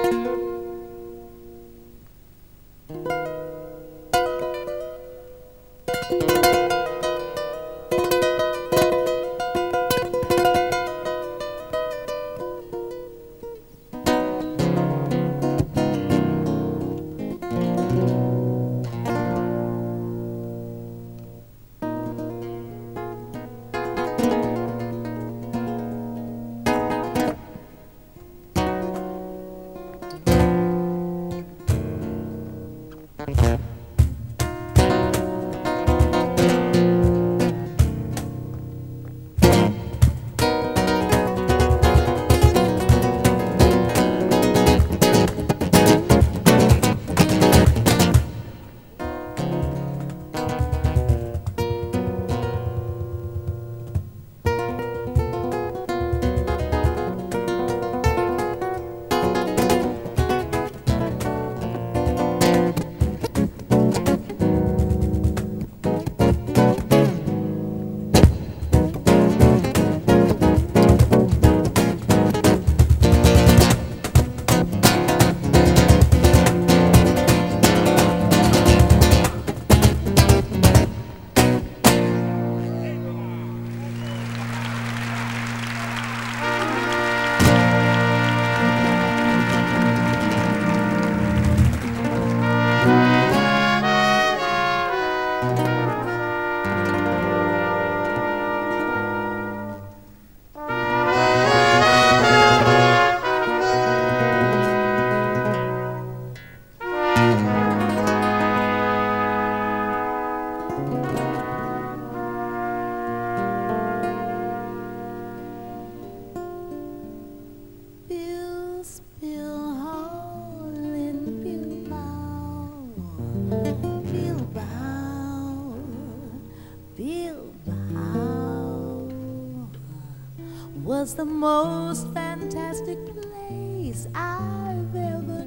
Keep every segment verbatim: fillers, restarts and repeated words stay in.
Was the most fantastic place I've ever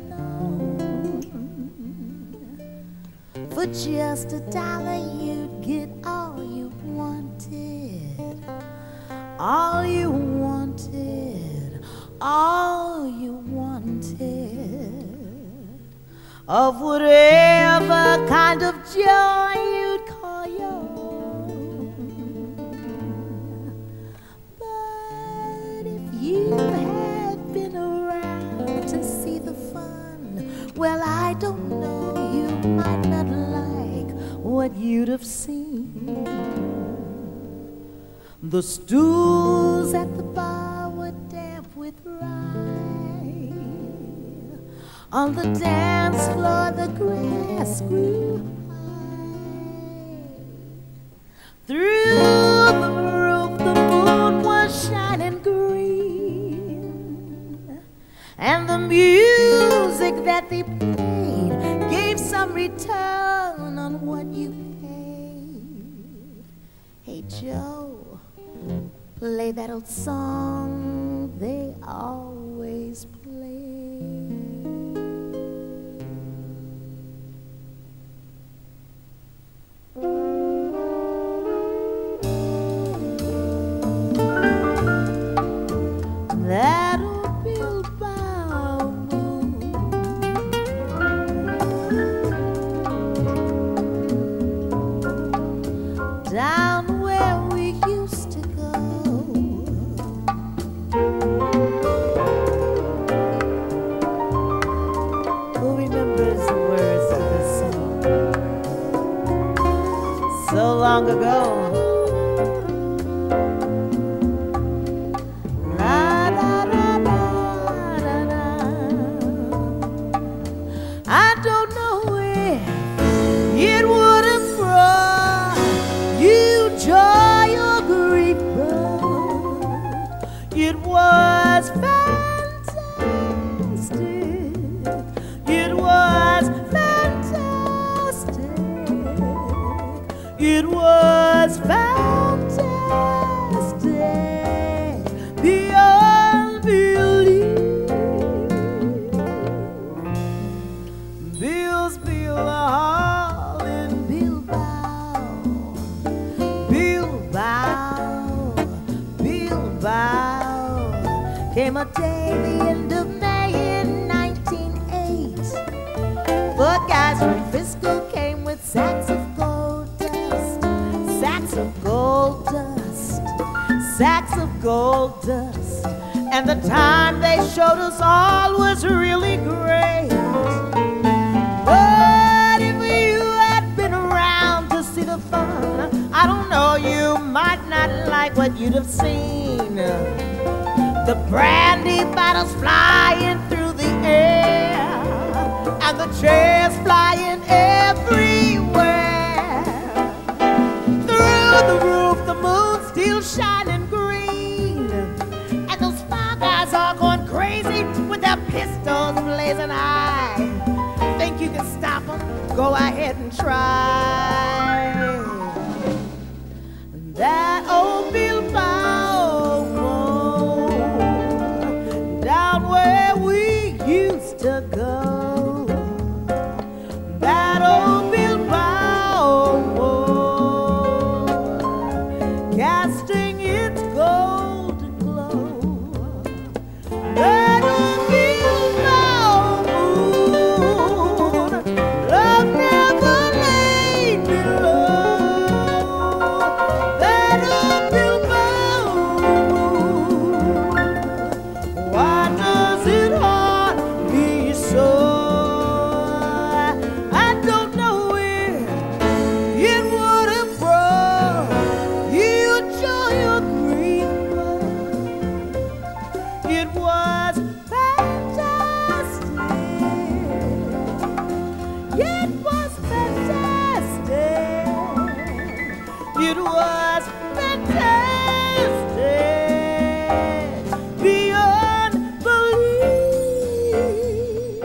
known. For just a dollar you'd get all you wanted, all you wanted, all you wanted, of whatever kind of joy you'd call your own. But if you had been around to see the fun, well, I don't know, you might not like what you'd have seen. The stools at the bar were damp with rye. On the dance floor the grass grew high. Through the roof the moon was shining green, and the music that they played gave some return on what you paid. Hey Joe, play that old song they always play. That old Bilbao moon, down where we used to go. Who remembers the words of this song? So long ago. I don't know if it would have brought you joy or grief, but it was fantastic. It was fantastic. It was fantastic beyond belief. Bill's Bill Hall in Bilbao, Bilbao, Bilbao. Came a day, the end of May in nineteen guys from Frisco came with sacks of gold dust, sacks of gold dust, sacks of gold dust. And the time they showed us all was really great. But if you had been around to see the fun, I don't know, you might not like what you'd have seen. The brandy bottles flying through the air, and the chairs flying everywhere. Through the roof, the moon still shining green, and those five guys all going crazy with their pistols blazing high. Think you can stop them? Go ahead and try. That old Bilbao road, down where we used to go. That old Bilbao road, casting its golden glow. That old Bilbao moon, love never laid me low. That old Bilbao moon, why does it haunt me so? I don't know where it would have brought you joy or grief. It was fantastic. It was fantastic. It was fantastic beyond belief.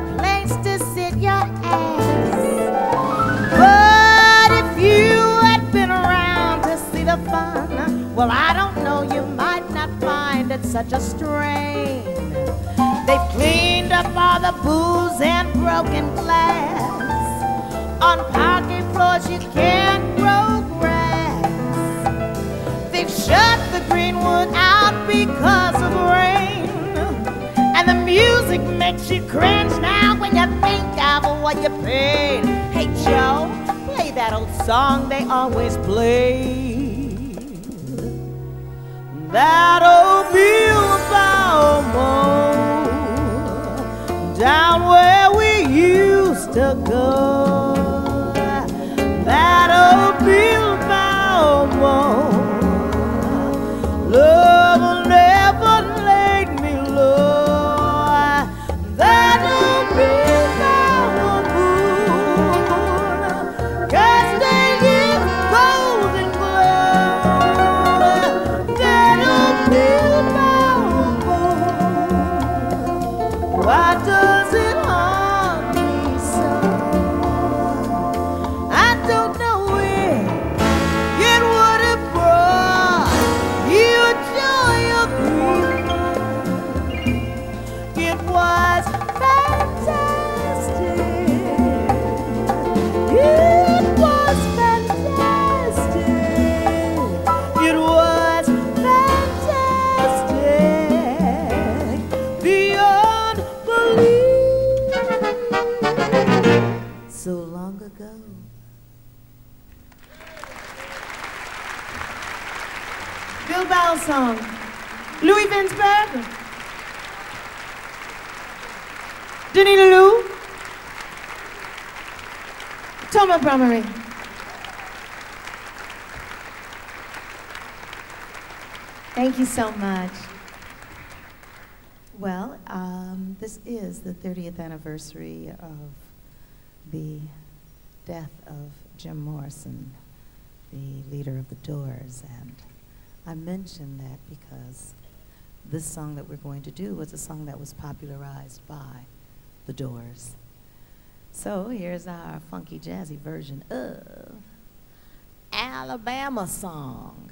place to sit your ass. But if you had been around to see the fun, well, I don't know, you might not find it such a strain. They've cleaned up all the booze and broken glass. On parking floors you can't grow grass. They've shut the greenwood out because of rain. And the music makes you cringe now when you think of what you paid. Hey Joe, play that old song they always play. That old Bilbao down where we used to go. That old Bilbao love will never laid me low. That old Bilbao moon, cause they give golden glow. That old Bilbao moon, why does it haunt me so? I don't know where it would have brought you joy or grief. It was fantastic. It was fantastic. It was fantastic beyond belief. So long ago. Bilbao song. Louis Vinsberg. Denis Leloup. Thomas Brommery. Thank you so much. Well, um, this is the thirtieth anniversary of the death of Jim Morrison, the leader of the Doors, and I mention that because this song that we're going to do was a song that was popularized by the Doors. So here's our funky jazzy version of Alabama Song.